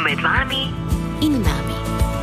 med vami in nami.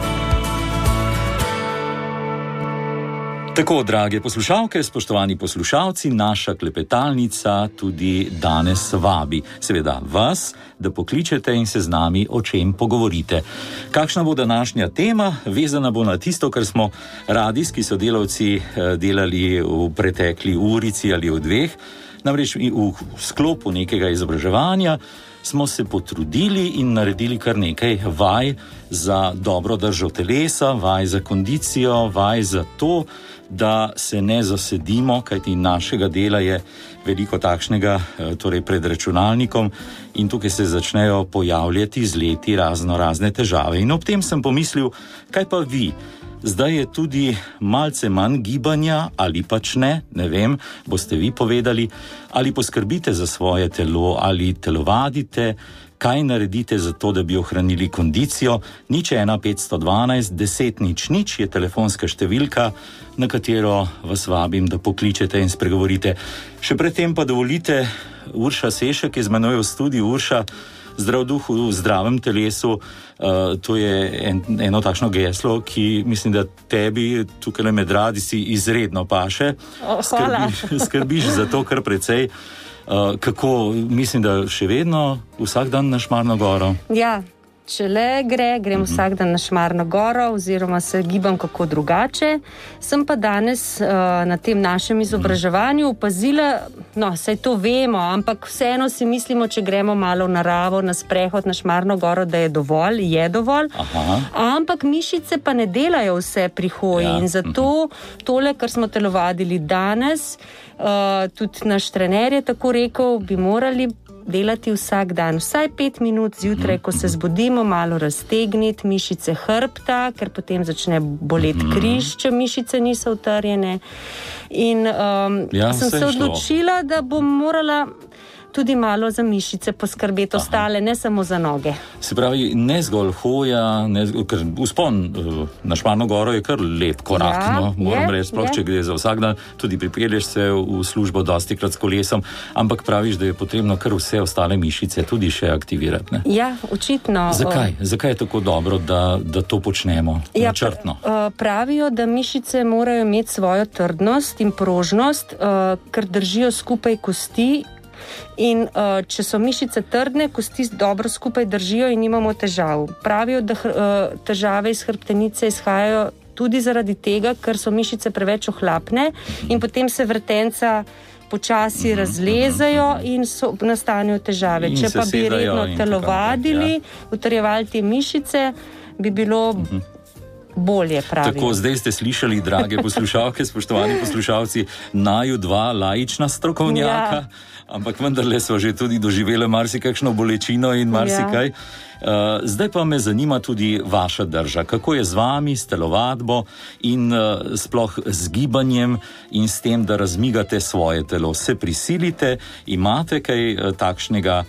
Tako, drage poslušalke, spoštovani poslušalci, naša klepetalnica tudi danes vabi, seveda vas, da pokličete in se z nami o čem pogovorite. Kakšna bo današnja tema? Vezana bo na tisto, kar smo radijski sodelavci delali v pretekli urici ali v dveh. Namreč v sklopu nekega izobraževanja smo se potrudili in naredili kar nekaj vaj za dobro držo telesa, vaj za kondicijo, vaj za to, da se ne zasedimo, kajti našega dela je veliko takšnega, torej pred računalnikom, in tukaj se začnejo pojavljati z leti razne težave. In ob tem sem pomislil, kaj pa vi? Zdaj je tudi malce manj gibanja, ali pač ne vem, boste vi povedali, ali poskrbite za svoje telo, ali telovadite, kaj naredite za to, da bi ohranili kondicijo. 01512 10 00 je telefonska številka, na katero vas vabim, da pokličete in spregovorite. Še predtem pa dovolite, Urša Sešek je z menoj v studiu. Urša, zdrav duh v zdravem telesu, to je eno takšno geslo, ki mislim, da tebi tukaj med radijci izredno paše. Skrbiš za to kar precej. Kako, mislim, da še vedno vsak dan na Šmarno goro? Ja, če le grem vsak dan na Šmarno goro, oziroma se gibam kako drugače. Sem pa danes na tem našem izobraževanju opazila, saj to vemo, ampak vseeno si mislimo, če gremo malo v naravo, na sprehod na Šmarno goro, da je dovolj. Aha. Ampak mišice pa ne delajo vse pri hoji, in zato tole, kar smo telovadili danes, tudi naš trener je tako rekel, bi morali delati vsak dan, vsaj 5 minut zjutraj, ko se zbudimo, malo raztegniti mišice hrbta, ker potem začne boleti križ, če mišice niso utrjene. In sem se odločila, da bom morala tudi malo za mišice poskrbeti, ostale, ne samo za noge. Se pravi, ne zgolj hoja, ker vzpon na Šmarno goro je kar lep korak, moram reči, sploh če gre za vsak dan, tudi pripelješ se v službo dostikrat s kolesom, ampak praviš, da je potrebno kar vse ostale mišice tudi še aktivirati, ne? Ja, očitno. Zakaj je tako dobro, da to počnemo načrtno? Pravijo, da mišice morajo imeti svojo trdnost in prožnost, ker držijo skupaj kosti. In če so mišice trdne, kosti dobro skupaj držijo in nimamo težav. Pravijo, da težave iz hrbtenice izhajajo tudi zaradi tega, ker so mišice preveč ohlapne in potem se vretenca počasi razlezajo in nastanejo težave. Če pa bi redno telovadili, utrjevali te mišice, bi bilo bolje, pravijo. Tako, zdaj ste slišali, drage poslušalke, spoštovani poslušalci, naju dva laična strokovnjaka, ampak vendarle so že tudi doživele marsikakšno bolečino in marsikaj. Zdaj pa me zanima tudi vaša drža. Kako je z vami, s telovadbo in sploh z gibanjem in s tem, da razmigate svoje telo? Se prisilite? Imate kaj takšnega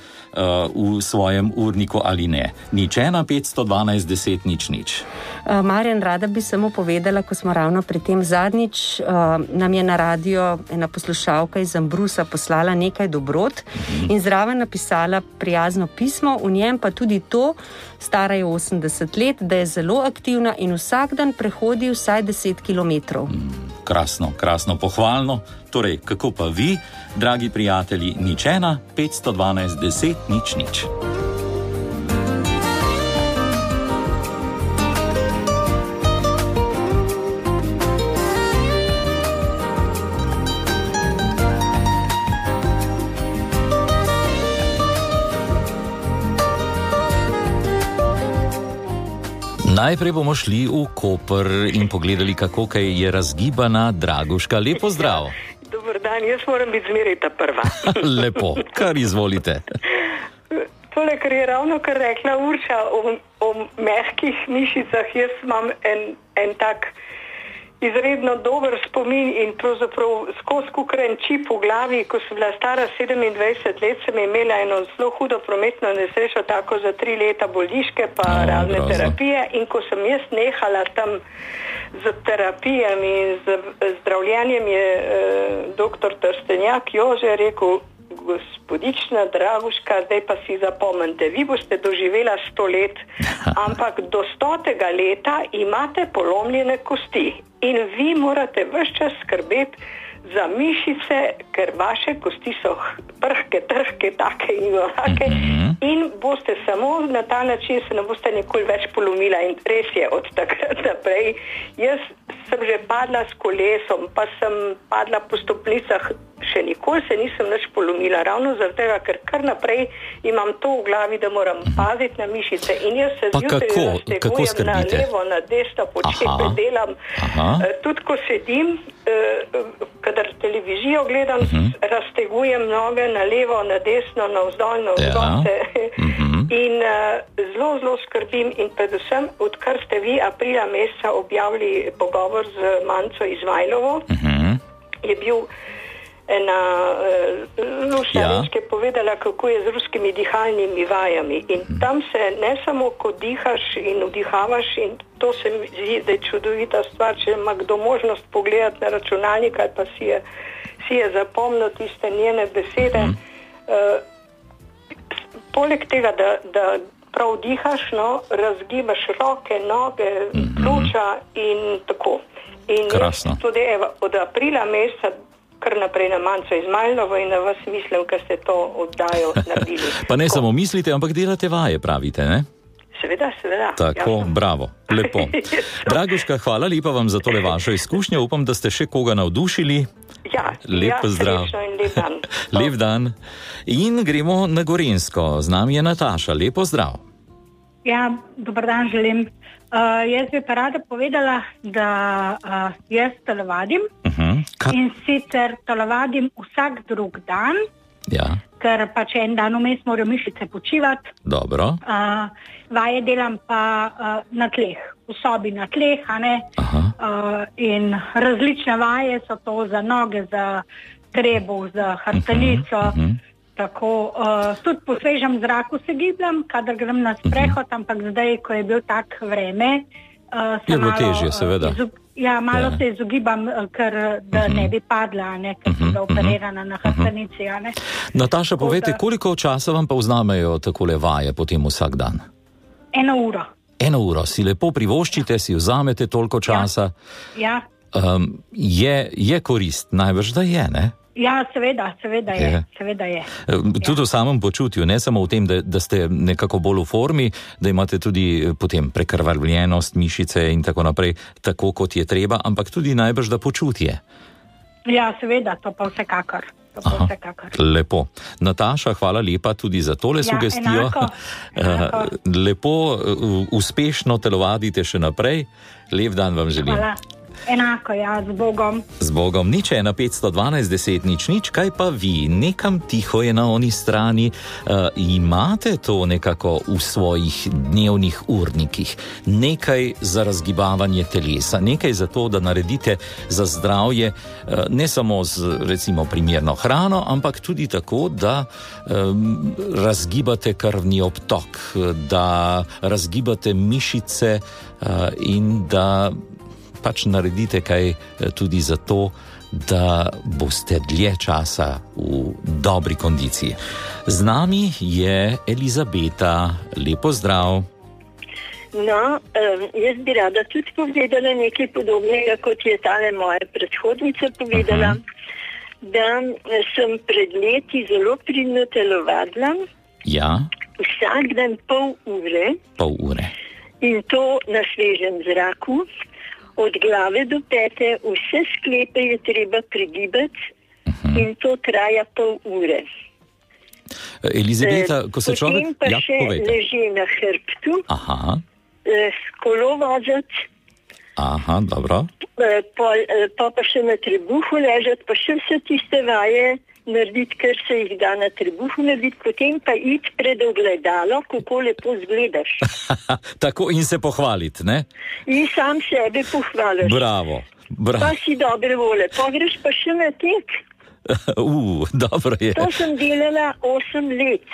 v svojem urniku ali ne? 01512 10 00. Marjan, rada bi samo povedala, ko smo ravno pri tem zadnjič, nam je na radio ena poslušalka iz Ambrusa poslala nekaj dobrot in zraven napisala prijazno pismo, v njem pa tudi to, stara je 80 let, da je zelo aktivna in vsak dan prehodi vsaj 10 kilometrov. Krasno, pohvalno. Torej, kako pa vi, dragi prijatelji, 01512 10 00. Najprej bomo šli v Koper in pogledali, kako kaj je razgibana Draguška. Lepo zdrav. Dobar dan, jaz moram biti zmeraj ta prva. Lepo, kar izvolite. Tole, kar je ravno kar rekla Urša o mehkih mišicah, jaz imam en tak izredno dober spomin in pravzaprav skozi kukren čip v glavi, ko sem bila stara 27 let, sem imela eno zelo hudo prometno nesrečo, tako za 3 leta bolniške pa razne terapije, in ko sem jaz nehala tam z terapijami in z zdravljenjem, je doktor Trstenjak Jože rekel: gospodična Draguška, zdaj pa si zapomnite, vi boste doživela 100 let, ampak do 100. leta imate polomljene kosti in vi morate ves čas skrbeti za mišice, ker vaše kosti so prhke, trhke, take in onake in boste samo na ta način se ne boste nikoli več polomila in res je od takrat naprej. Jaz sem že padla s kolesom, pa sem padla po stopnicah, še nikoli se nisem nič polomila, ravno zaradi tega, ker kar naprej imam to v glavi, da moram paziti na mišice in jaz se zjutraj raztegujem na levo, na desno, počepe delam, tudi ko sedim, kadar televizijo gledam, raztegujem noge na levo, na desno, na vzdolj, na vzgor in zelo skrbim in predvsem, odkar ste vi aprila meseca objavili pogovor z Manco Izmajlovo, je bil ena Luša Rečke povedala, kako je z ruskimi dihalnimi vajami in tam se ne samo ko dihaš in vdihavaš in to se mi zdi, da je čudovita stvar, če ima kdo možnost pogledati na računalnik ali pa si je zapomnil tiste njene besede. Poleg tega, da prav dihaš, razgibaš roke, noge, pljuča in tako. In tudi od aprila meseca kar naprej na Manco Izmajlovo in na vas mislim, ker ste to oddajo naredili. Pa ne samo mislite, ampak delate vaje, pravite, ne? Seveda. Tako, jasno. Bravo, lepo. Draguška, hvala lepa vam za tole vašo izkušnjo. Upam, da ste še koga navdušili. Lep pozdrav. In lep dan. Lep dan. In gremo na Gorenjsko. Z nami je Nataša. Lep pozdrav. Ja, dober dan želim. Jaz bi pa rada povedala, da jaz telovadim in sicer telovadim vsak drug dan, ker pač en dan vmes morajo mišice počivati. Dobro. Vaje delam pa na tleh, v sobi na tleh, in različne vaje so to za noge, za trebuh, za hrbtenico. Tako, tudi po svežem zraku se gibljem, kadar grem na sprehod, ampak zdaj, ko je bil tak vreme, je bilo težje, seveda. Malo se izogibam, ker da ne bi padla, ker sem bila operirana na hrbtenici. Nataša, povejte, koliko časa vam pa vznamejo takole vaje potem vsak dan? 1 uro. 1 uro, si lepo privoščite, si vzamete toliko časa. Ja. Je korist, najbrž da je, ne? Ja, seveda je. Tudi v samem počutju, ne samo v tem, da ste nekako bolj v formi, da imate tudi potem prekrvavljenost, mišice in tako naprej, tako kot je treba, ampak tudi najbrž da počutje. Ja, seveda, to pa vsekakor. Lepo. Nataša, hvala lepa tudi za tole sugestijo. Enako. Lepo, uspešno telovadite še naprej. Lep dan vam želim. Hvala. Enako, z Bogom. Z Bogom. Nič 1 512 10 nič, kaj pa vi? Nekam tiho je na oni strani. Imate to nekako v svojih dnevnih urnikih? Nekaj za razgibavanje telesa, nekaj za to, da naredite za zdravje, ne samo z recimo primerno hrano, ampak tudi tako, da razgibate krvni obtok, da razgibate mišice in da pač naredite kaj tudi za to, da boste dlje časa v dobri kondiciji. Z nami je Elizabeta. Lepo zdrav. No, jaz bi rada tudi povedala nekaj podobnega, kot je tale moja predhodnica povedala, da sem pred leti zelo pridno telovadila. Ja. Vsak dan pol ure. In to na svežem zraku. Od glave do pete, vse sklepe je treba pregibati in to traja pol ure. Elizabeta, ko se človek... Potem pa še leži na hrbtu, kolo vozati. Dobro. Pa še na trebuhu ležati, pa še vse tiste vaje narediti, ker se jih da na trebuhu narediti, potem pa iti pred ogledalo, kako lepo zgledaš. Tako in se pohvaliti, ne? In sam sebe pohvališ. Bravo. Pa si dobre vole, pa greš pa še na tek. Dobro je. To sem delala 8 let.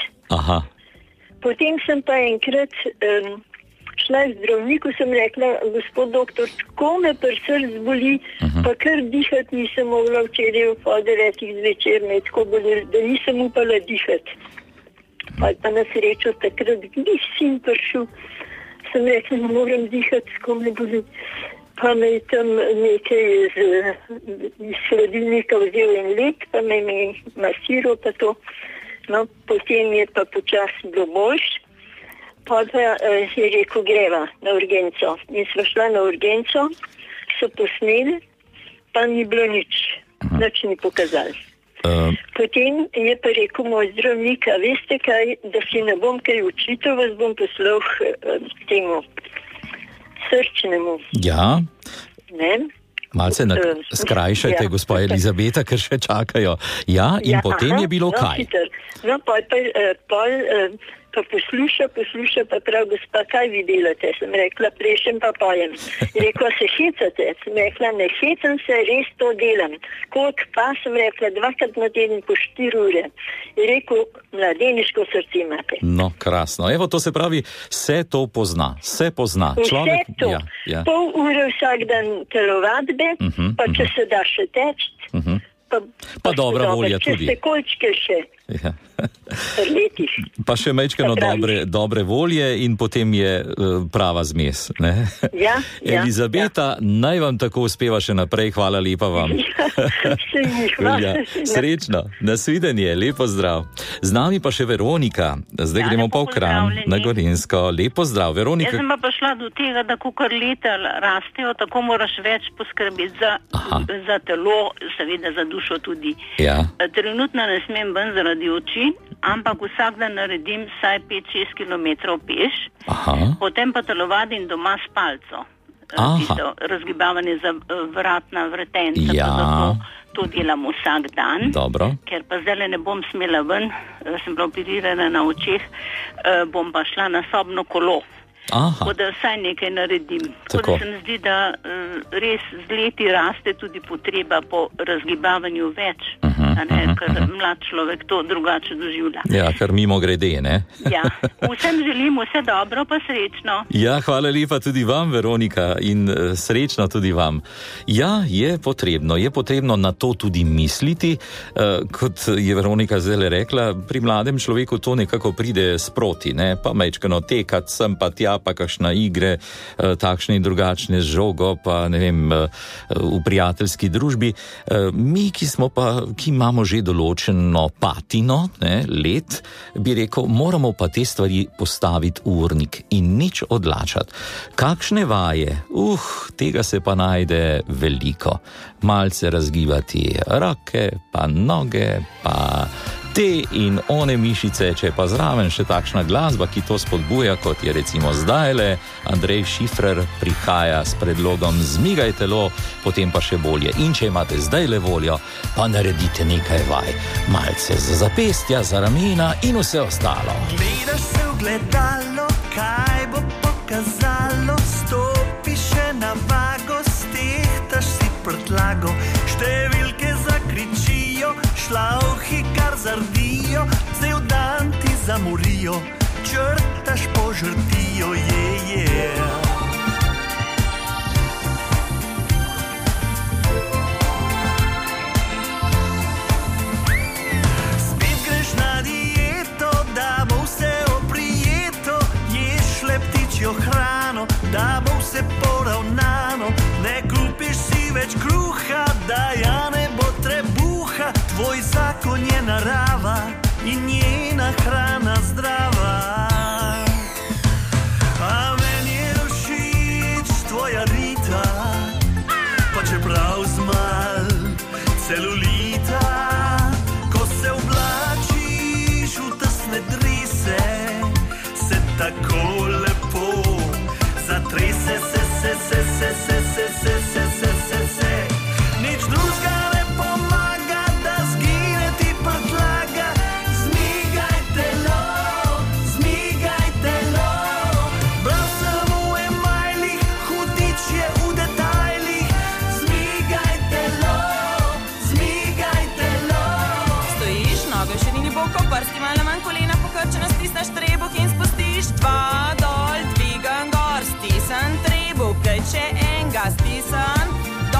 Potem sem pa enkrat šla z zdravniku, sem rekla, gospod doktor, tako me pri srcu boli, Pa kar dihati nisem mogla včeraj v pol 9 zvečer, me tako bolelo, da nisem upala dihati. Pa na srečo takrat ni sin prišel, sem rekla, ne morem dihati, ko me boli. Pa me je tam nekaj iz hladilnika vzel en lek, pa me je masiral pa to. No, potem je pa počasi bilo boljš. Pa je rekel, greva na urgenco. In sva šla na urgenco, so posneli, pa ni bilo nič ni pokazali. Potem je pa rekel moj zdravnik, a veste kaj, da si ne bom kaj učitev, vas bom poslal temu srčnemu. Ja. Ne? Malce skrajšajte, gospa Elizabeta, ker še čakajo. Ja, in potem je bilo kaj? No, pa posluša, pa prav, gospa, kaj vi delate? Sem rekla, prešem pa pojem. Rekla, se hecate? Sem rekla, ne hecam se, res to delam. Koliko pa, sem rekla, 2krat na teden po 4 ure. Je rekel, mladeniško srce imate. No, krasno. Evo, to se pravi, vse to pozna. Vse pozna. Človek, vse to. Ja. Pol ure vsak dan telovadbe, pa če se da še teči, pa dobra volja tudi. Če se kolčke še. Ja. Pa še mečkano dobre volje in potem je prava zmes. Ne? Ja, Elizabeta, naj vam tako uspeva še naprej, hvala lepa vam. Ja, srečno, nasvidenje, lepo zdrav. Z nami pa še Veronika, zdaj gremo pa v Kranj na Gorenjsko. Lepo zdrav, Veronika. Jaz sem pa prišla do tega, da kakor leta rastejo, tako moraš več poskrbeti za telo, seveda za dušo tudi. Ja. Trenutno ne smem ven zaradi oči, ampak vsak dan naredim vsaj 5-6 kilometrov peš, potem pa telovadim doma s palco. Tisto razgibavanje za vratna vretenca, pa zato to delam vsak dan. Dobro. Ker pa zdaj ne bom smela ven, sem bila operirana na očeh, bom pa šla na sobno kolo. Tako da vsaj nekaj naredim. Tako da se mi zdi, da res z leti raste tudi potreba po razgibavanju več. Ker mlad človek to drugače doživlja. Ja, kar mimo grede, ne? Ja, vsem želim vse dobro, pa srečno. Ja, hvala lepa tudi vam, Veronika, in srečno tudi vam. Ja, je potrebno na to tudi misliti, kot je Veronika zdaj rekla, pri mladem človeku to nekako pride sproti, ne? Pa mečkano tekat sem pa tja, pa kakšna igre, takšne in drugačne z žogo, pa ne vem, v prijateljski družbi. Mi, ki imamo že določeno patino, let, bi rekel, moramo pa te stvari postaviti v urnik in nič odlačati. Kakšne vaje? Tega se pa najde veliko. Malce razgibati roke, pa noge, pa te in one mišice, če pa zraven še takšna glasba, ki to spodbuja, kot je recimo zdajle, Andrej Šifrer prihaja s predlogom Zmigaj telo, potem pa še bolje. In če imate zdajle voljo, pa naredite nekaj vaj. Malce za zapestja, za ramena in vse ostalo. Gledaš se v gledalo, kaj bo pokazalo, stopi še na vago, stehtaš si prtlago, številke zakričijo, šlavhi kar zardijo, zdaj v dan ti zamorijo, črtaš požrtijo, Spet greš na dieto, da bo vse oprijeto, ješ le ptičjo hrano, da bo vse poravnano, ne kupiš si več kruha, da ja ne bo trebuha, tvoj zakon je narava in njena hrana zdrava. A meni je všeč tvoja Rita, pa čeprav zmal celulita, ko se oblačiš v tesne drise, se tako lepo zatrese, se. Nič drugega ne pomaga, da zgine ti prtlaga. Zmigaj telo, prav samo v emajlih, hudič je v detajlih. Zmigaj telo. Stojiš, noge v širini boko, prsti malo manj kolena, pokrčeno stisneš trebuh in spustiš 2 dol, dvigan gor, stisan trebuh, kaj če enga stisan.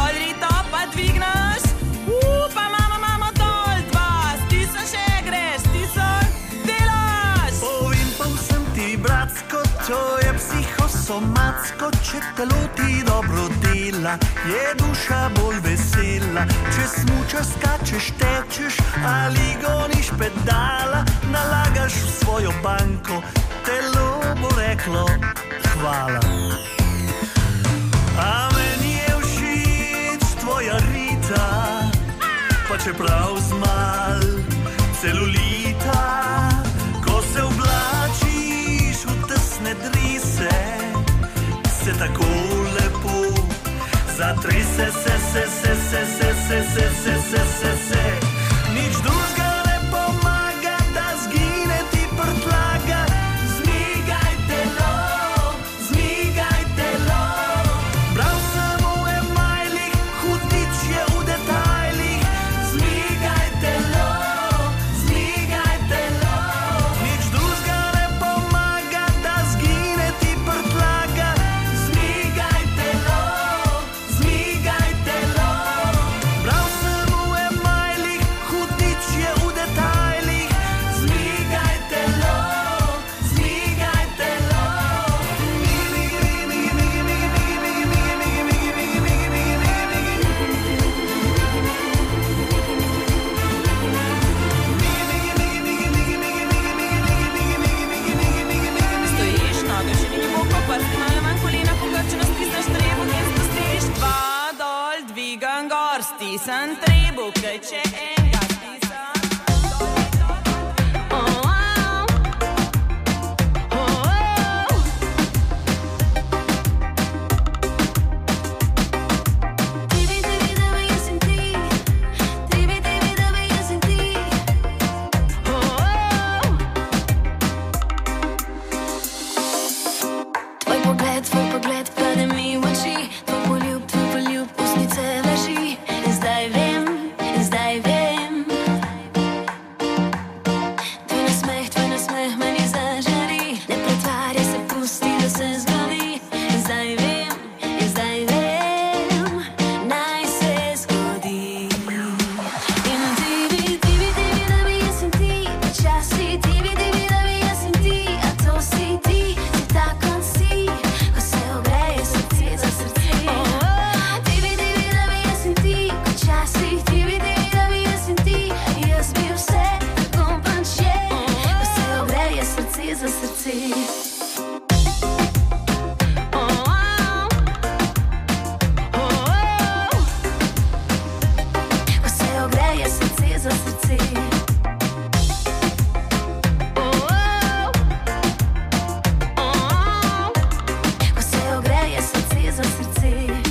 Macko, če telo ti dobro dela, je duša bolj vesela. Če smučaš, skačeš, tečeš ali goniš pedala, nalagaš v svojo banko, telo bo reklo hvala. A meni je všeč tvoja Rita, pa čeprav zmal celulita, ko se oblačiš v tesne drise, se tako lepo zatrese, se. Nič drugega ne pomaga, da zgine ti prtlaga. Zmigaj telo. Bral sem o emajlih, hudič je v detajlih. Zmigaj telo. Nič drugega ne pomaga, da zgine ti prtlaga. Zmigaj telo. Bral sem o emajlih, hudič je v detajlih. Zmigaj telo. Stojiš, noge še ni globoko, prsti malo manj kolena, pokrčeno stisneš trebuh in spustiš. 2 dol, dvigam gor, stisnem trebuh, kaj če enega stisnem. Tvoj pogled pade mi v oči, tvoj poljub, ustnice leži. In zdaj vem, tvoj nasmeh meni zažari. Ne pretvarja se, pusti, da se zgodi. In zdaj vem, naj se zgodi. In ti vidi, da bi jaz in ti, počasi ti vidi, da bi jaz in ti, a to si ti, si tak kot si, ko se ogreje srce za srce. Ti vidi, da bi jaz in ti, počasi ti vidi, da bi jaz in ti, jaz bi vse tako panče, ko se ogreje srce za srce. Ko se ogreje srce za srce. Ko se ogreje srce za srce.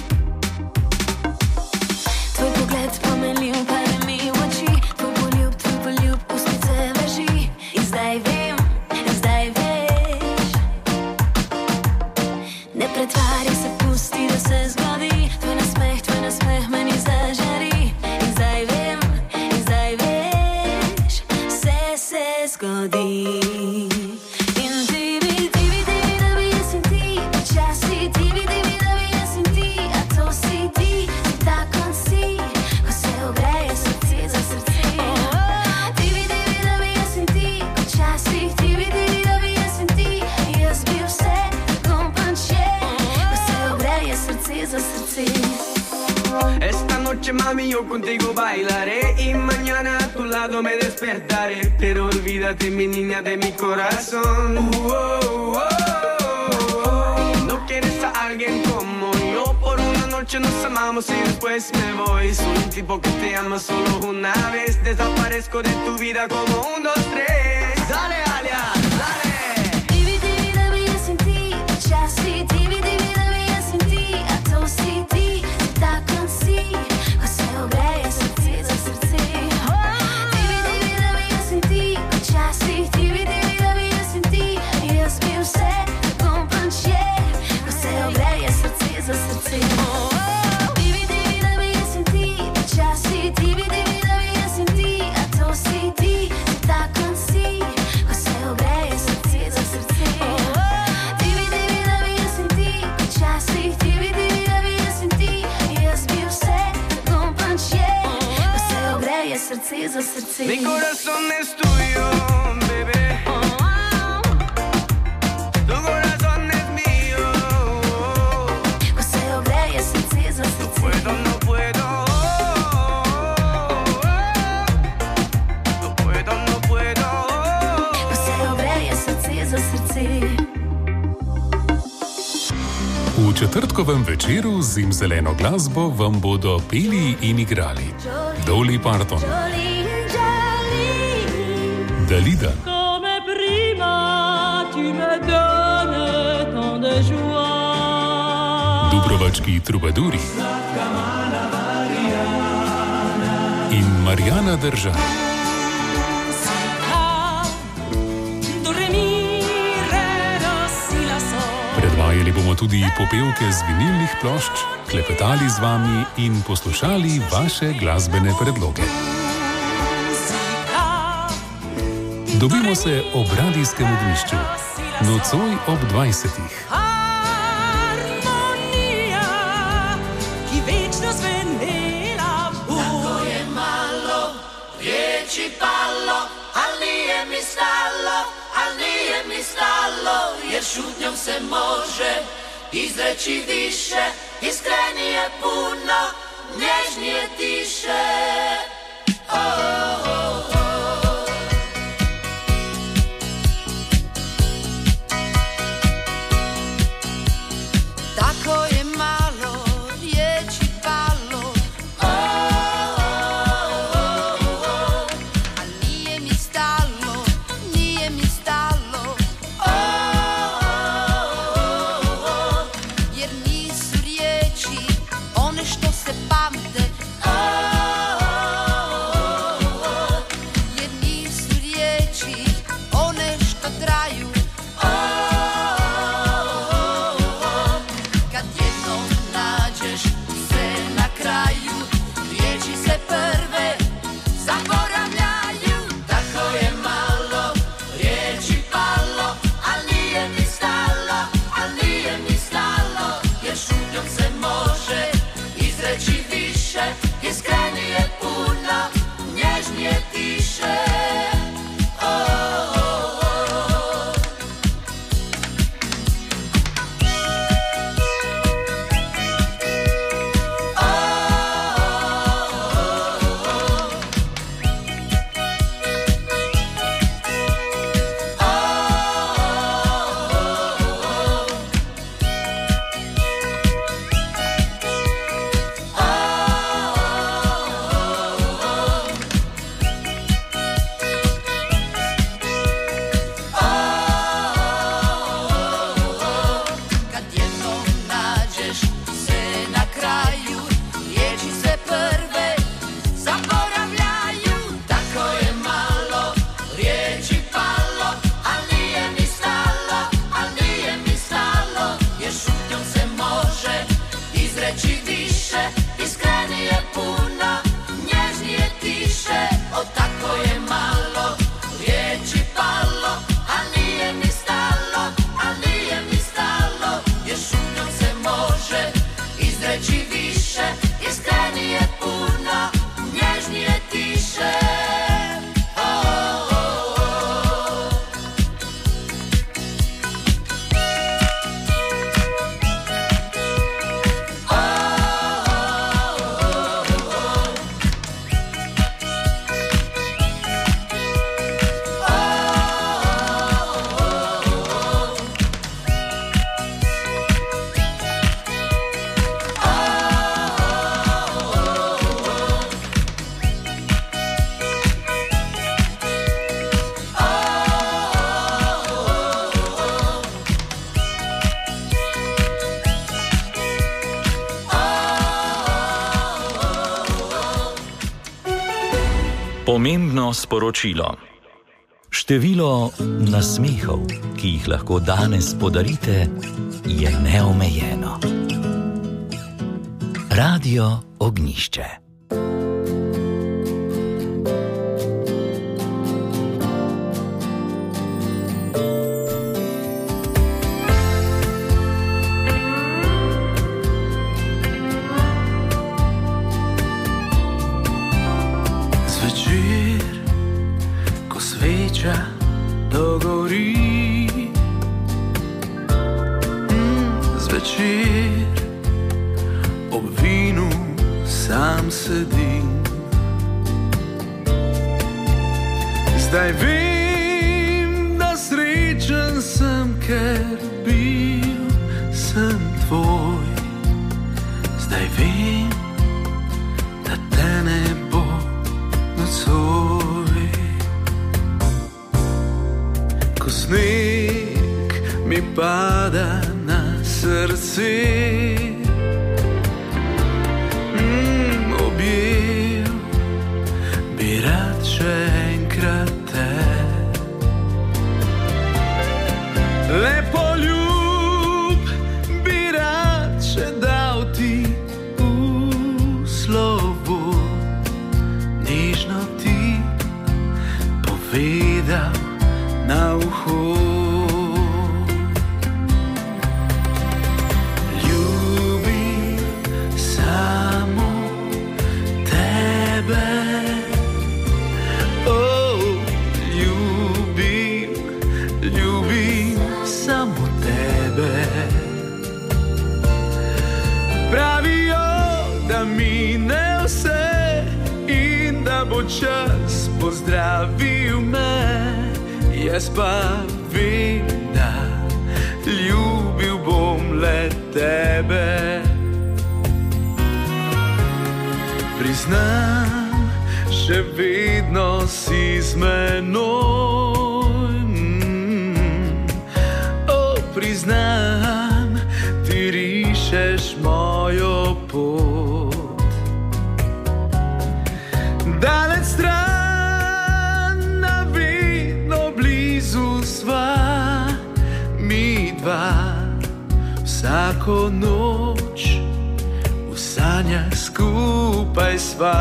Tvoj pogled pomenljiv, pade mi v oči. Tvoj poljub, ustnice leži. In zdaj vem, veš. Ne pretvarja se, pusti, da se zgodi. Tvoj nasmeh meni zažari. In zdaj vem, veš, vse se zgodi. In ti vidi, da bi jaz in ti, počasi ti vidi, da bi jaz in ti, a to si ti, si tak kot si, ko se ogreje srce za srce. Ti vidi, da bi jaz in ti, počasi ti vidi, da bi jaz in ti, jaz bi vse tako panče, ko se ogreje srce za srce. Esta noche mami yo contigo bailaré y mañana a tu lado me despertaré, pero olvídate mi niña de mi corazón. No quieres a alguien como yo, por una noche nos amamos y después me voy. Soy un tipo que te ama solo una vez, desaparezco de tu vida como 1, 2, 3. Dale, Alia, dale. Ti vidi, da bi jaz in ti, počasi ti vidi, da bi jaz in ti, a to si ti, si tak kot si, ko se ogreje srce za srce. Ti vidi, da bi jaz in ti, počasi ti vidi, da bi jaz in ti, jaz bi vse tako panče, ko se ogreje srce za srce. Ti vidi, da bi jaz in ti, počasi ti vidi, da bi jaz in ti, a to si ti, si tak kot si, ko se ogreje srce za srce. Ti vidi, da bi jaz in ti, počasi ti vidi, da bi jaz in ti, jaz bi vse tako panče, ko se ogreje srce za srce. Mi corazón es tuyo, bebé. Tu corazón es mío. V četrtkovem večeru z zimzeleno glasbo vam bodo peli in igrali Dolly Parton, Dalida, Dubrovački trubaduri in Marjana Drža. Predvajali bomo tudi popevke z vinilnih plošč, klepetali z vami in poslušali vaše glasbene predloge. Dobimo se ob radijskem ognjišču, nocoj ob 20. Jer šutnjom se može izreći više, iskrenije puno, nježnije tiše. Tako je malo riječi palo, a nije mi stalo, nije mi stalo. Pomembno sporočilo. Število nasmehov, ki jih lahko danes podarite, je neomejeno. Radio Ognjišče. Dogori zvečer ob vinu sam sedim. Zdaj vem, da srečen sem, ker bil sem tvoj. beseda na srce. Objel bi rad še enkrat te. Lepo ljub bi rad še dal ti v slovo. Nežno ti povedal na uho. Čas pozdravil me, jaz pa vem, da ljubil bom le tebe. Priznam, še vedno si z menoj. Priznam, ti rišeš mojo pot. Daleč stran, a vedno blizu sva, mi dva vsako noč v sanjah skupaj sva.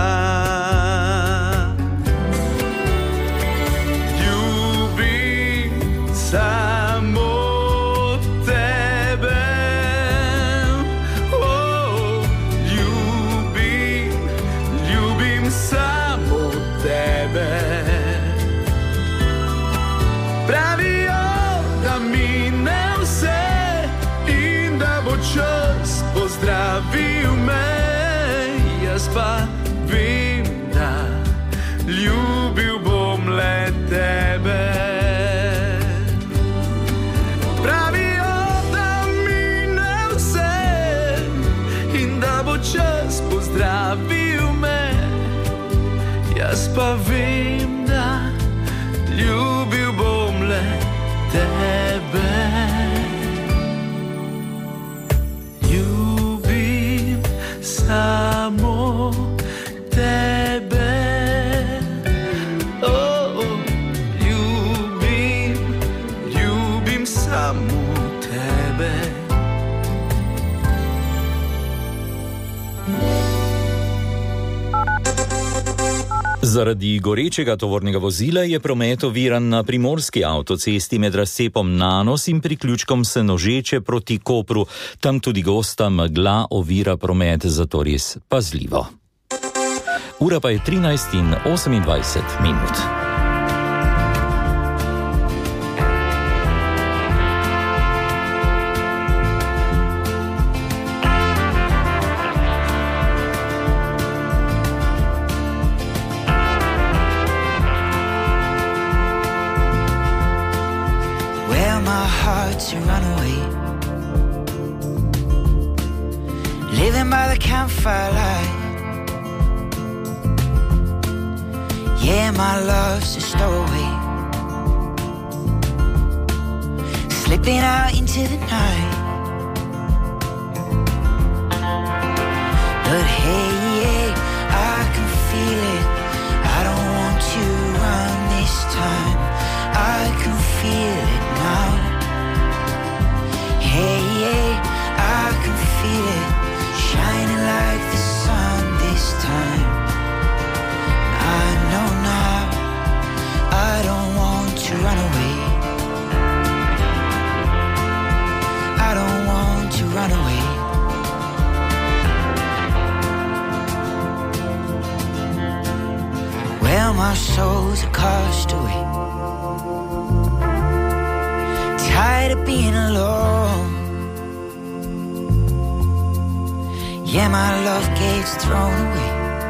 Ljubim samo tebe, ljubim samo tebe. Pravijo, da mine vse in da bo čas pozdravil me, jaz pa vem, da ljubil bom le tebe. Pravijo, da mine vse in da bo čas pozdravil me, jaz pa vem, da ljubil bom le tebe. Ljubim samo tebe. Ljubim samo tebe. Zaradi gorečega tovornega vozila je promet oviran na primorski avtocesti med razcepom Nanos in priključkom Senožeče proti Kopru. Tam tudi gosta megla ovira promet, zato res pazljivo. Ura pa je 13:28 minut. To run away, living by the campfire light. Yeah, my love's a stowaway, slipping out into the night. But hey, yeah, I can feel it. I don't want to run this time. I can feel it now. Hey, yeah, I can feel it, shining like the sun this time. I know now, I don't want to run away. I don't want to run away. Well, my soul's a castaway, tired of being alone. Yeah, my love gets thrown away.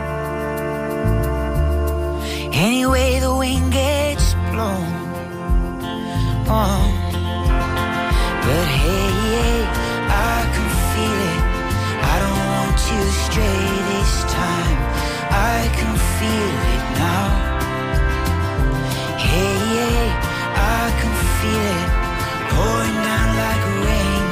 Anyway, the wind gets blown. Oh. But hey, yeah, I can feel it. I don't want to stray this time. I can feel it now. Hey, yeah, I can feel it pouring down like rain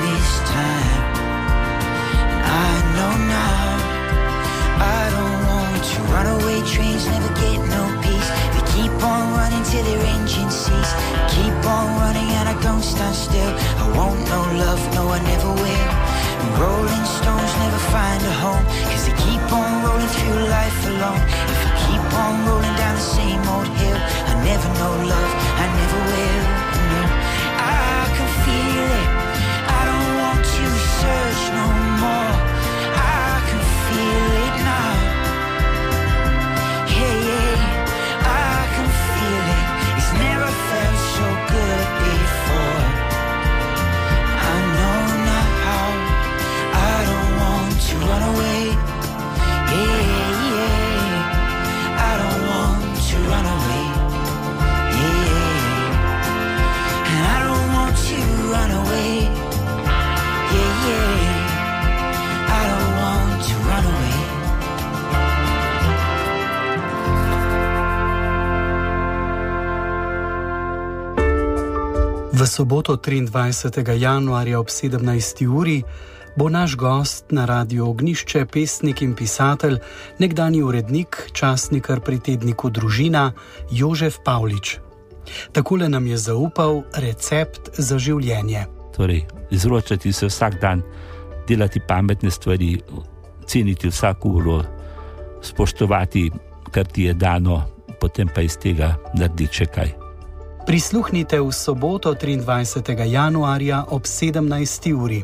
still. I won't know love, no I never will. And rolling stones never find a home, 'cause they keep on rolling through life alone. If I keep on rolling down the same old hill, I never know love, I never will. No, I can feel it, I don't want to search no more. I can feel it now. Hey, yeah, I can feel it. It's never felt so good before. I know now I don't want to run away. Yeah, yeah, I don't want to run away. Yeah, and I don't want to run away. Yeah, yeah, I don't want to run away. V soboto 23. januarja ob 17. uri bo naš gost na Radiu Ognjišče pesnik in pisatelj, nekdanji urednik, časnikar pri tedniku Družina Jožef Pavlič. Takole nam je zaupal recept za življenje. Torej, izročati se vsak dan, delati pametne stvari, ceniti vsako uro, spoštovati, kar ti je dano, potem pa iz tega narediti še kaj. Prisluhnite v soboto 23. januarja ob 17. uri.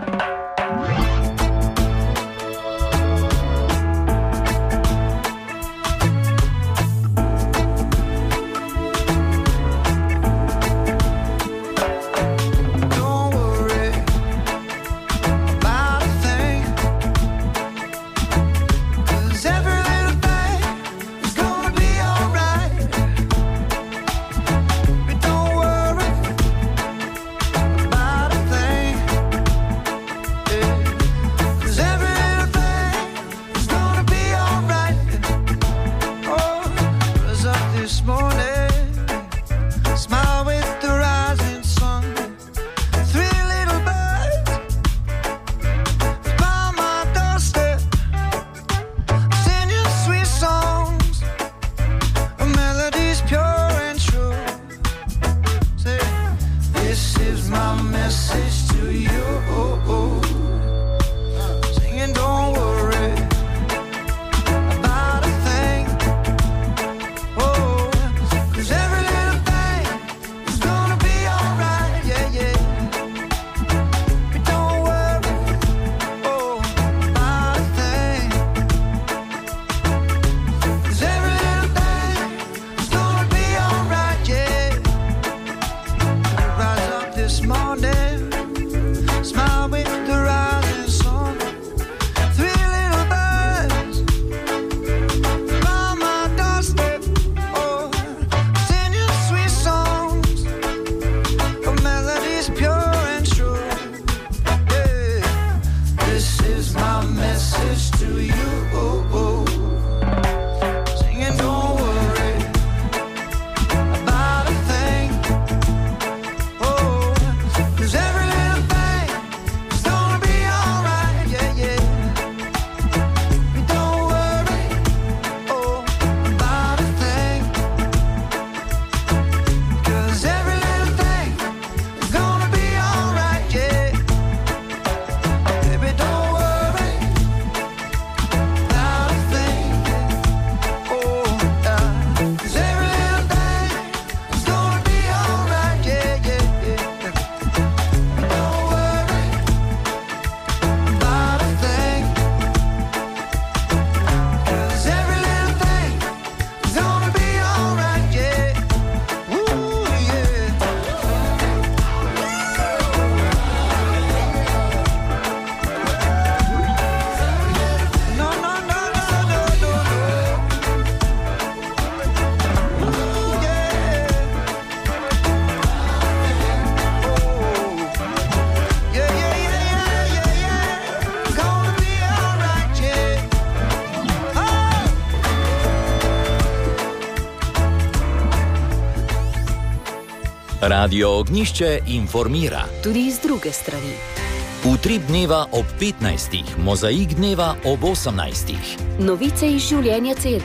Radio Ognjišče informira. Tudi iz druge strani. Utrip dneva ob 15. Mozaik dneva ob 18. Novice iz življenja cerkve.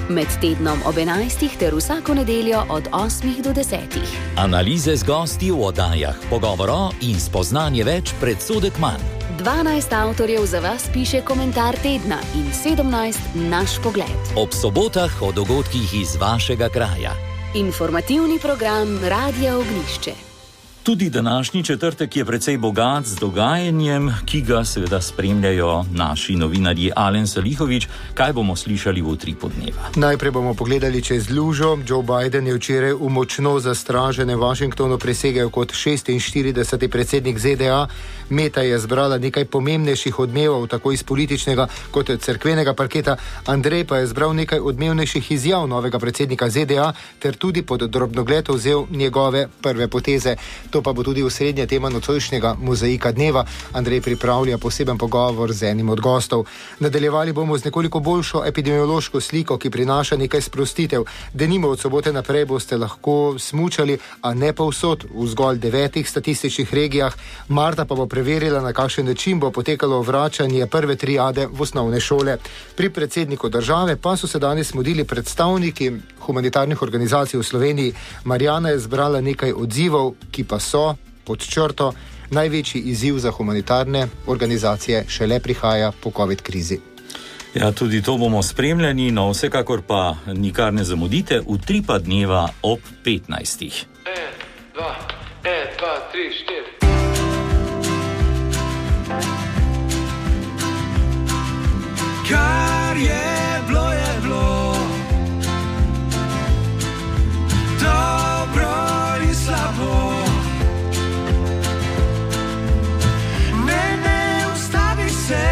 Med tednom ob 11. ter vsako nedeljo od 8 do 10. Analize z gosti v oddajah, pogovoro in spoznanje več, predsodek manj. 12 avtorjev za vas piše komentar tedna in 17 naš pogled. Ob sobotah o dogodkih iz vašega kraja. Informativni program Radia Ognišče. Tudi današnji četrtek je precej bogat z dogajanjem, ki ga seveda spremljajo naši novinarji Alen Salihović. Kaj bomo slišali v utripu dneva? Najprej bomo pogledali čez lužo. Joe Biden je včeraj v močno zastraženem Washingtonu presegel kot 46. predsednik ZDA. Meta je zbrala nekaj pomembnejših odmevov, tako iz političnega kot cerkvenega parketa. Andrej pa je zbral nekaj odmevnejših izjav novega predsednika ZDA ter tudi pod drobnogled vzel njegove prve poteze. To pa bo tudi osrednja tema nocojšnjega mozaika dneva. Andrej pripravlja poseben pogovor z enim od gostov. Nadaljevali bomo z nekoliko boljšo epidemiološko sliko, ki prinaša nekaj sprostitev. Denimo od sobote naprej boste lahko smučali, a ne povsod, v zgolj 9 statističnih regijah. Marta pa bo preverila, na kakšen način bo potekalo vračanje prve triade v osnovne šole. Pri predsedniku države pa so se danes mudili predstavniki humanitarnih organizacij v Sloveniji. Marjana je zbrala nekaj odzivov, ki pa so, pod črto, največji izziv za humanitarne organizacije šele prihaja po COVID krizi. Ja, tudi to bomo spremljali, no vsekakor pa nikar ne zamudite, utripa dneva ob 15. 1, 2, 3, 4. Kar je bilo, dobro in slabo. Ne ustavi se,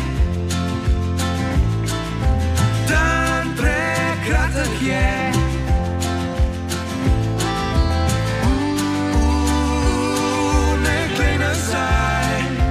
dan prekratek je. Ne glej nazaj.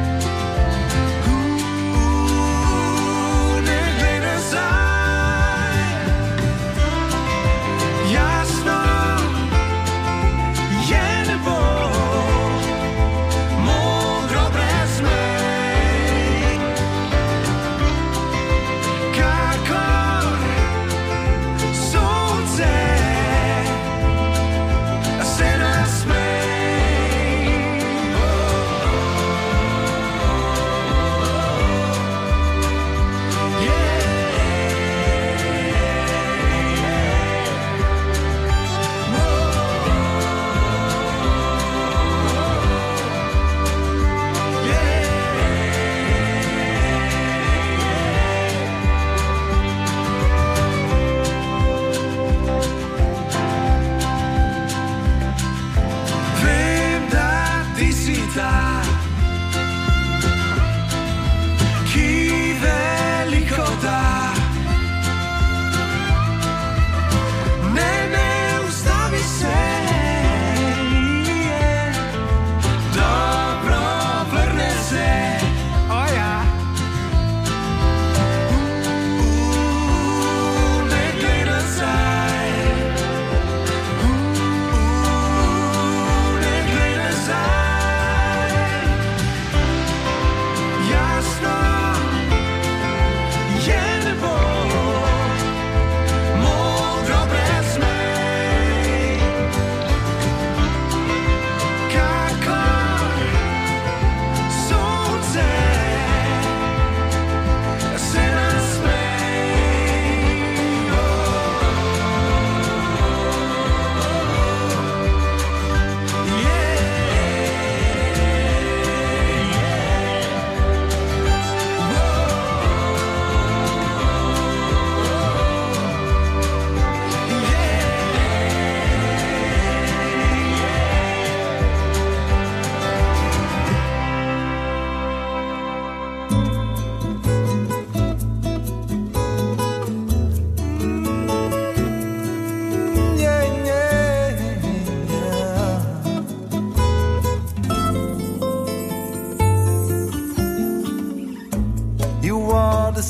The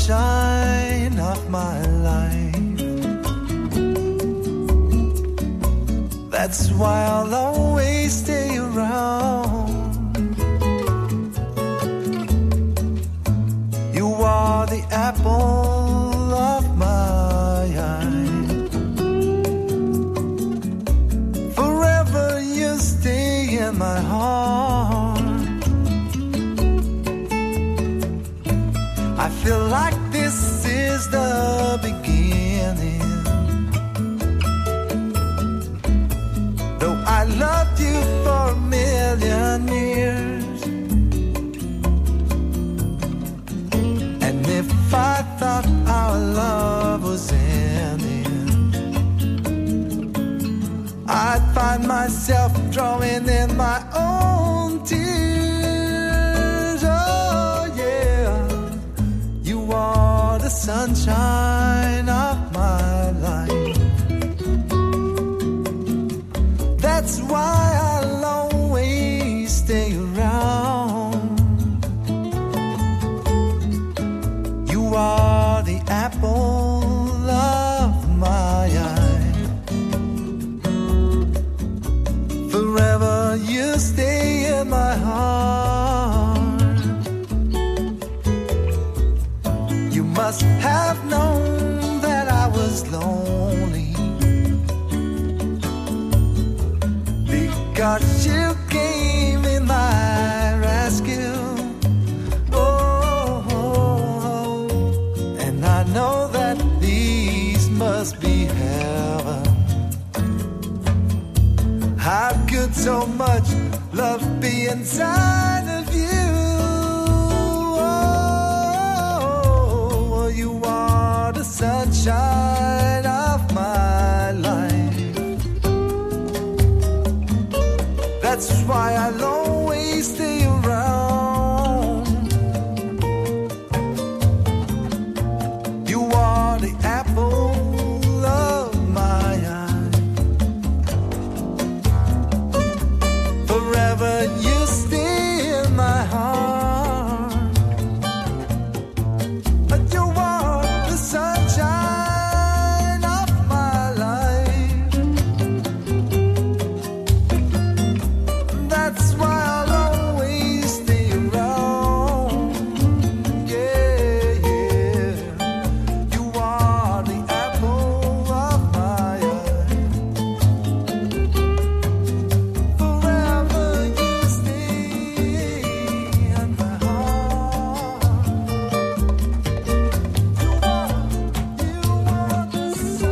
sunshine of my life. That's why I'll always stay around. You are the apple of my I feel like this is the beginning. Though I loved you for a million years, and if I thought our love was ending, I'd find myself drawing in my own tears. Oh yeah, you are the sunshine of my life. That's why I'll always stay around. You are the apple of my eye. Forever you stay in my heart. You must have known that I was lonely, because you came in my rescue. Oh, and I know that these must be heaven. How could so much love be inside of you? Oh, you are the sunshine of my life. That's why I'll always stay around. You are the apple of my eye. Forever you stay in my heart. But you are the sunshine of my life. That's why I'll always stay around. Yeah, yeah. You are the apple of my eye. Forever you stay in my heart. You are the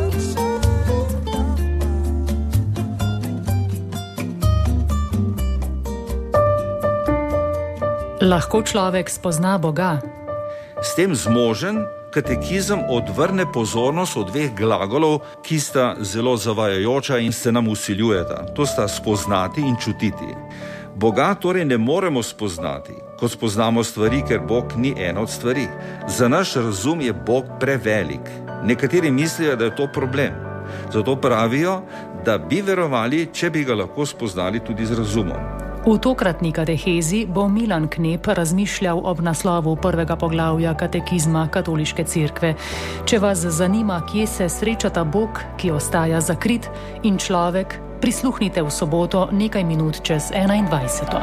Lahko človek spozna Boga? S tem zmožen katekizem odvrne pozornost od dveh glagolov, ki sta zelo zavajajoča in se nam vsiljujeta. To sta spoznati in čutiti. Boga torej ne moremo spoznati, kot spoznamo stvari, ker Bog ni ena od stvari. Za naš razum je Bog prevelik. Nekateri mislijo, da je to problem. Zato pravijo, da bi verovali, če bi ga lahko spoznali tudi z razumom. V tokratni katehezi bo Milan Knep razmišljal ob naslovu prvega poglavja katekizma Katoliške cerkve. Če vas zanima, kje se srečata Bog, ki ostaja zakrit, in človek, prisluhnite v soboto nekaj minut čez 21.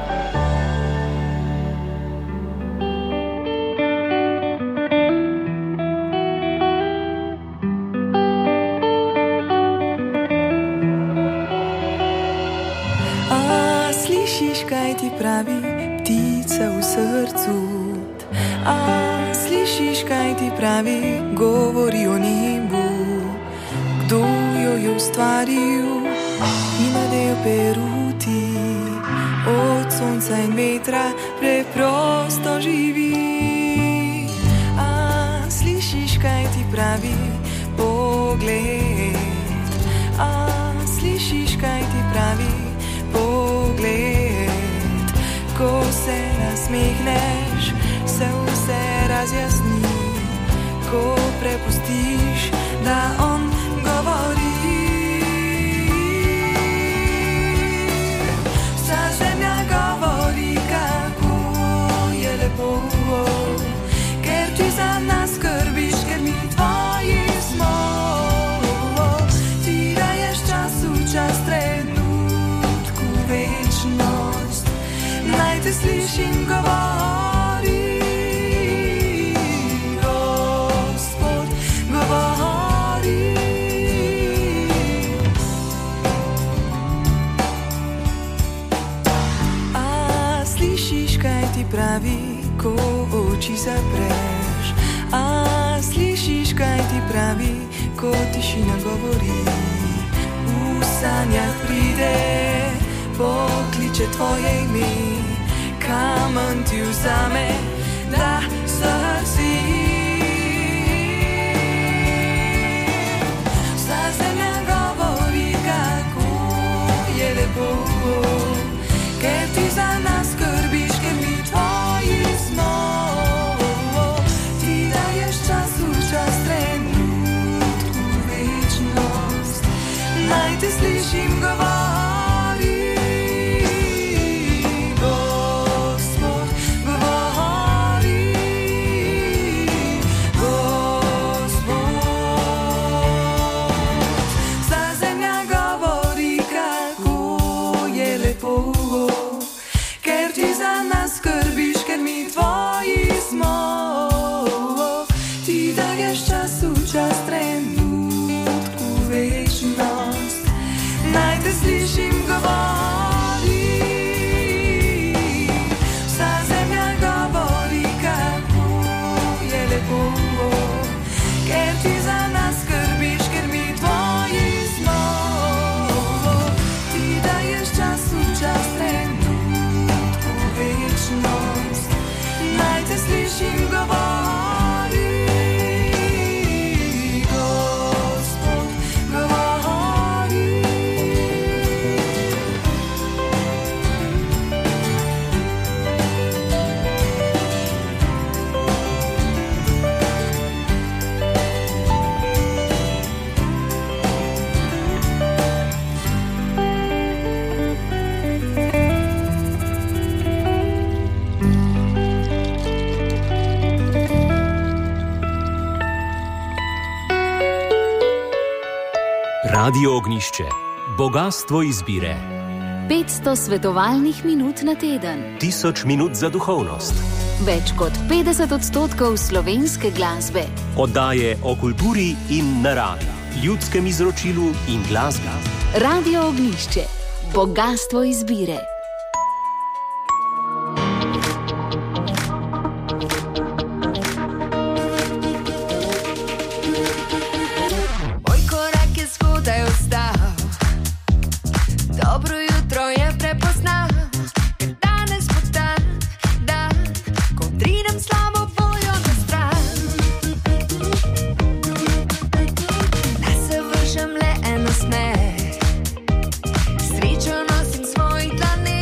Kaj ti pravi ptica v srcu? A slišiš, kaj ti pravi, govori o nebu? Kdo jo je ustvaril in nadejo peruti? Od sonca in vetra preprosto živi. A slišiš, kaj ti pravi pogled? A slišiš, kaj ti pravi pogled? Ko se nasmehneš, se vse razjasni. Ko prepustiš, da on govori. Vsa zemlja govori, kako je lepo, ker ti za nas skrbiš, ker mi tvoji smo. Ti daješ času čas, trenutku večnost. Naj te slišim govori, Gospod govori. A slišiš, kaj ti pravi, ko oči zapreš? ti pravi, ko tišina govori. V sanjah pride, pokliče tvoje ime, kamen ti vzame, da srsi. Vsa zemlja govori, kako je lepo, ker ti za nas skrbiš, ker mi tvoji smo. Ti daješ čas v čas, trenutku večnost, naj te slišim govori. Gospod govori, Gospod. Vsa zemlja govori, kako je lepo, ker ti za nas skrbiš, ker mi tvoji smo. Ti daješ čas v čas, trenutku večnost, naj te slišim govori. Vsa zemlja govori, kako je lepo, ker ti za nas skrbiš, ker mi tvoji smo. Ti daješ čas v čas, trenutku večnost, naj te slišim govori. Gospod govori. Radio Ognišče, bogastvo izbire. 500 svetovalnih minut na teden. 1000 minut za duhovnost. Več kot 50% slovenske glasbe. Oddaje o kulturi in naravi, ljudskem izročilu in glasbi. Radio Ognišče, bogastvo izbire. Moj korak je spodaj ostal, dobro jutro je prepoznal, ker danes bo dan, ko pridem slabo voljo na stran. Da se vržem le eno smeh, srečo nosim svojih dlani.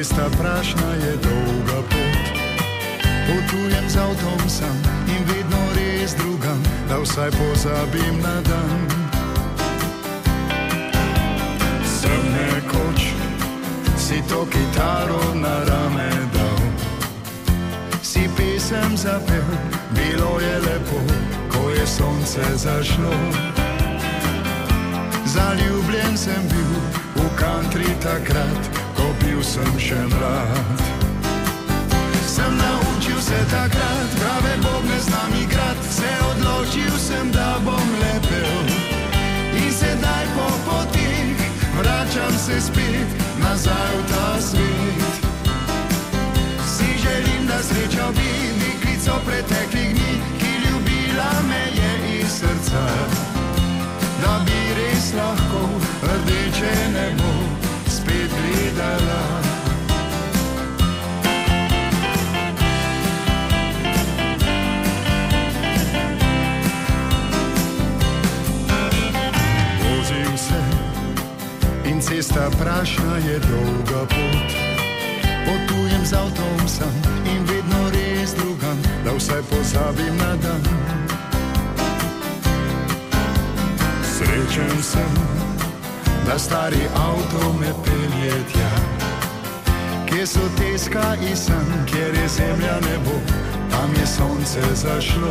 cesta prašna je dolga pot. Potujem z avtom sam in vedno res drugam, da vsaj pozabim na dan. Sem nekoč si to kitaro na rame dal, si pesem zapel, bilo je lepo, ko je sonce zašlo. Zaljubljen sem bil v country takrat, ko bil sem še mlad. Sem naučil se takrat, prave bobne znam igrat, se odločil sem, da bom lepel. In sedaj po potih vračam se spet nazaj v ta svet. Si želim, da srečal bi deklico preteklih dni, ki ljubila me je iz srca, da bi res lahko rdeče nebo spet gledala. Vozim se in cesta prašna je dolga pot. Potujem z avtom sam in vedno res drugam, da vsaj pozabim na dan. Srečen sem, da stari avto me pelje tja, kje so teska in san, kjer je zemlja nebo, tam je sonce zašlo.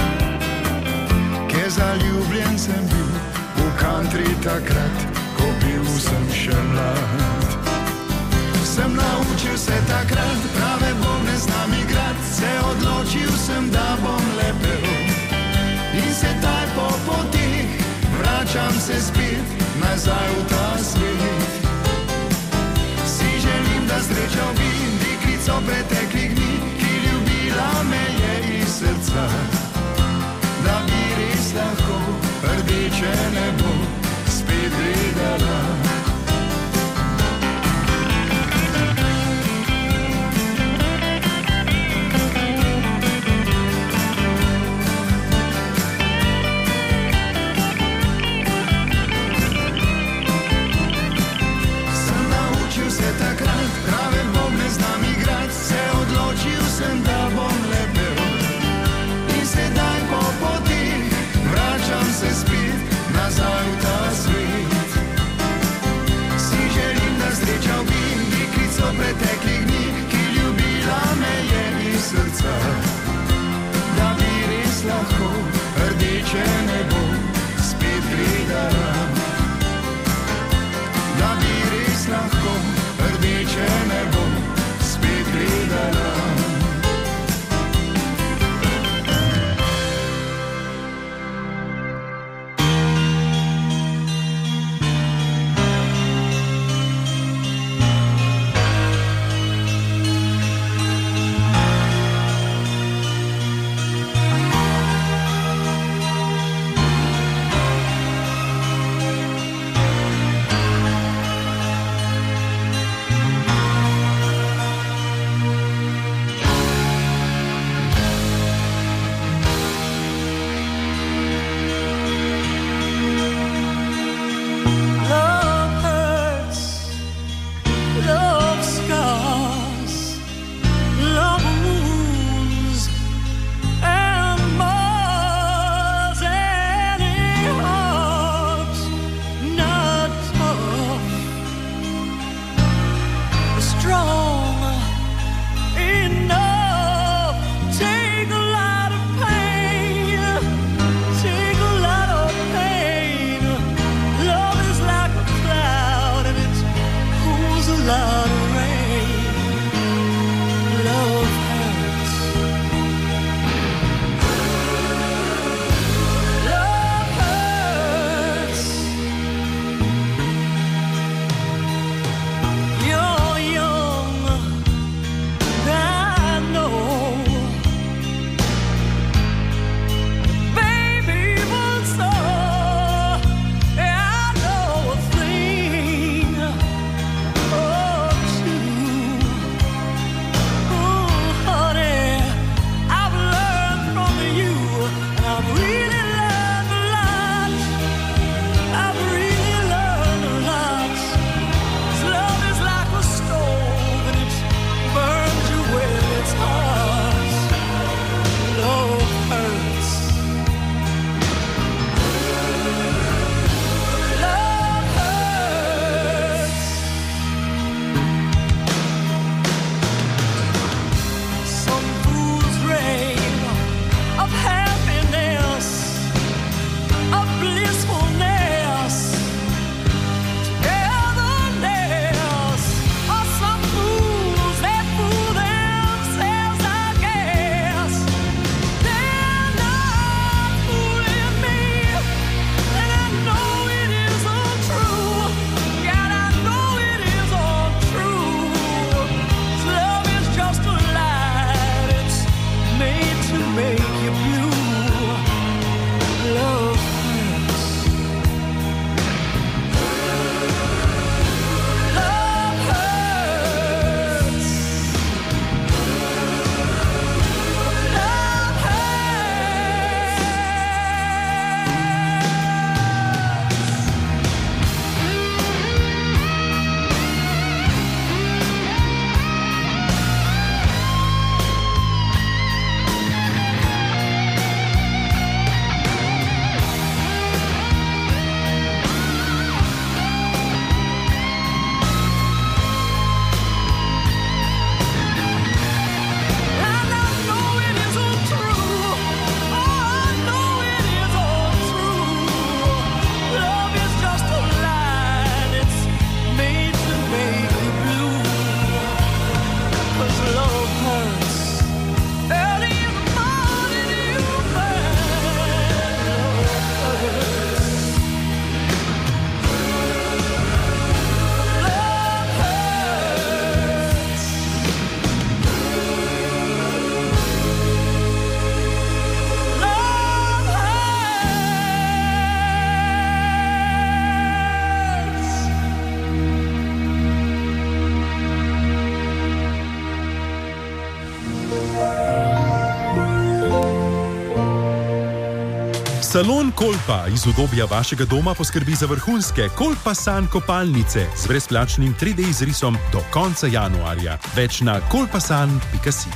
Kje zaljubljen sem bil v country takrat, ko bil sem še mlad. Sem naučil se takrat, prave bobne znam igrat, se odločil sem, da bom lepel. In sedaj po potih vračam se spet nazaj v ta svet. Si želim, da srečal bi deklico preteklih dni, ki ljubila me je iz srca, da bi res lahko rdeče nebo spet gledala. Takrat prave bobne znam igrat, se odločil sem, da bom lepel. In sedaj po potih vračam se spet nazaj Salon Kolpa iz udobja vašega doma poskrbi za vrhunske Kolpa San kopalnice z brezplačnim 3D izrisom do konca januarja. Več na kolpasan.si.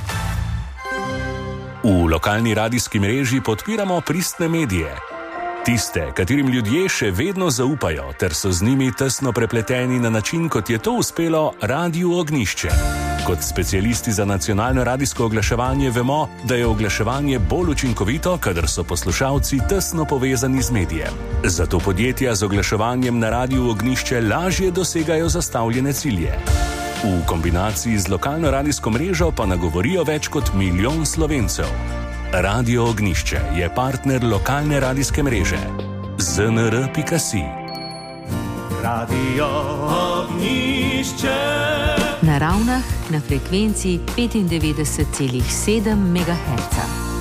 V lokalni radijski mreži podpiramo pristne medije. Tiste, katerim ljudje še vedno zaupajo, ter so z njimi tesno prepleteni na način, kot je to uspelo Radiu Ognišče. Kot specialisti za nacionalno radijsko oglaševanje vemo, da je oglaševanje bolj učinkovito, kadar so poslušalci tesno povezani z medijem. Zato podjetja z oglaševanjem na Radiu Ognišče lažje dosegajo zastavljene cilje. V kombinaciji z lokalno radijsko mrežo pa nagovorijo več kot 1 milijon Slovencev. Radio Ognišče je partner lokalne radijske mreže znr.si. Radio Ognišče. Na Ravnah na frekvenci 95,7 MHz.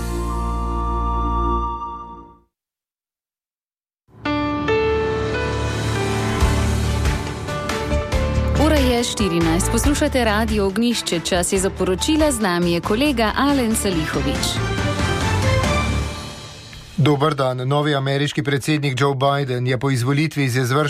Ura je 14. Poslušate Radio Ognišče. Čas je za poročila, z nami je kolega Alen Salihovič. Dober dan. Novi ameriški predsednik Joe Biden je po izvolitvi z izvršnim